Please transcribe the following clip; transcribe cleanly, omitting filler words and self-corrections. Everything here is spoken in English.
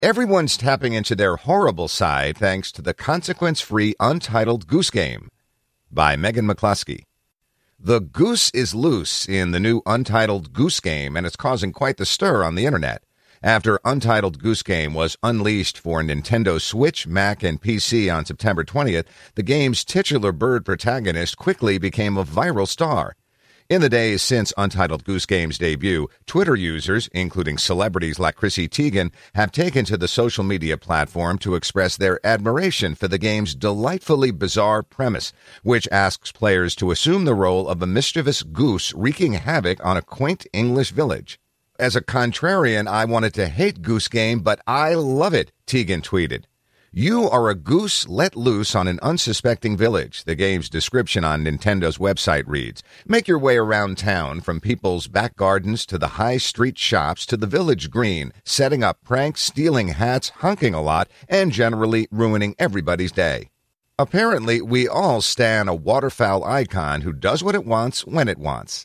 Everyone's tapping into their horrible side thanks to the consequence-free Untitled Goose Game by Megan McCluskey. The goose is loose in the new Untitled Goose Game, and it's causing quite the stir on the internet. After Untitled Goose Game was unleashed for Nintendo Switch, Mac, and PC on September 20th, the game's titular bird protagonist quickly became a viral star. In the days since Untitled Goose Game's debut, Twitter users, including celebrities like Chrissy Teigen, have taken to the social media platform to express their admiration for the game's delightfully bizarre premise, which asks players to assume the role of a mischievous goose wreaking havoc on a quaint English village. As a contrarian, I wanted to hate Goose Game, but I love it, Teigen tweeted. You are a goose let loose on an unsuspecting village, the game's description on Nintendo's website reads. Make your way around town, from people's back gardens to the high street shops to the village green, setting up pranks, stealing hats, hunking a lot, and generally ruining everybody's day. Apparently, we all stan a waterfowl icon who does what it wants when it wants.